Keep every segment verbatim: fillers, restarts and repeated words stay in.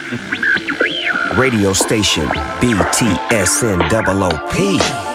Radio station B T S N O O P.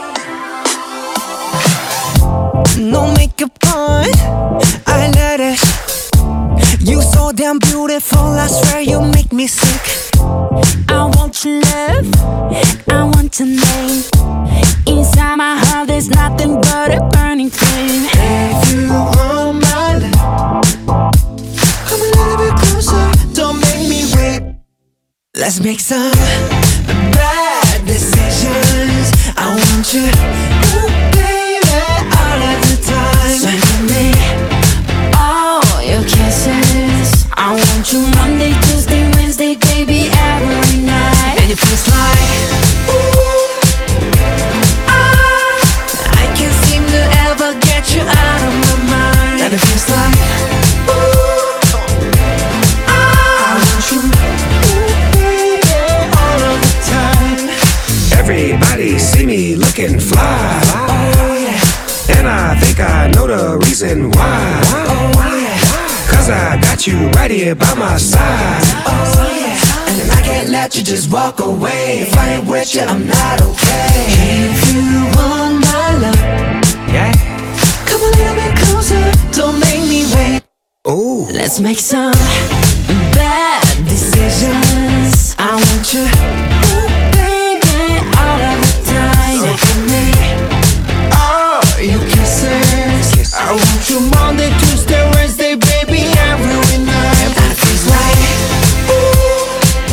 No makeup on, I let it. You so damn beautiful, I swear you make me sick. I want your love, I want your name. Inside my heart there's nothing but a burning flame. If you want my love, come a little bit closer, don't make me wait. Let's make some bad decisions. I want you, ooh, baby, all of the time. So give me all your kisses. I want you Monday, Tuesday, Wednesday, baby, every night. And it feels like, ooh, ah, I can't seem to ever get you out of my mind. And it feels like, ooh, ah, I want you, ooh, baby, all of the time. Everybody see me looking fly, Oh yeah, and I think I know the reason why. oh yeah, Cause I got you right here by my side. oh yeah. And I can't let you just walk away. If I ain't with you, I'm not okay. If you want my love, Yeah. come a little bit closer, don't make me wait. Ooh. Let's make some bad decisions. I want you, ooh, baby, all of the time. So give me all your kisses. I want you Monday, Tuesday, Wednesday, baby, every night. And it feels like, ooh,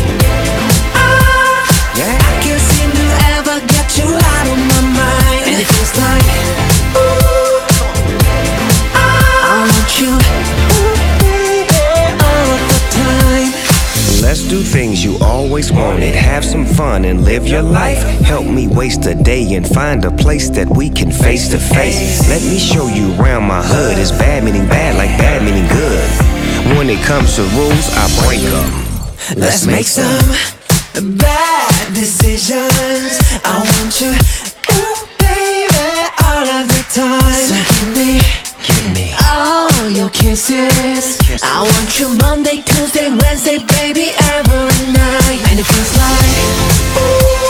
ah, Yeah. I can't seem to ever get you out of my mind. And it feels like, ooh, ah, I want you, ooh, baby, all of the time. Let's do things you always wanted. Have some fun and live your life. Help me waste a day and find a place that we can face to face. Let me show you around my hood. It's bad meaning bad like bad meaning good. When it comes to rules, I break them. Let's make some bad decisions. I want you, ooh, baby, all of the time. So give me, Give me. all your kisses. I want you Monday, Tuesday, Wednesday, baby, every night. And it feels like, ooh,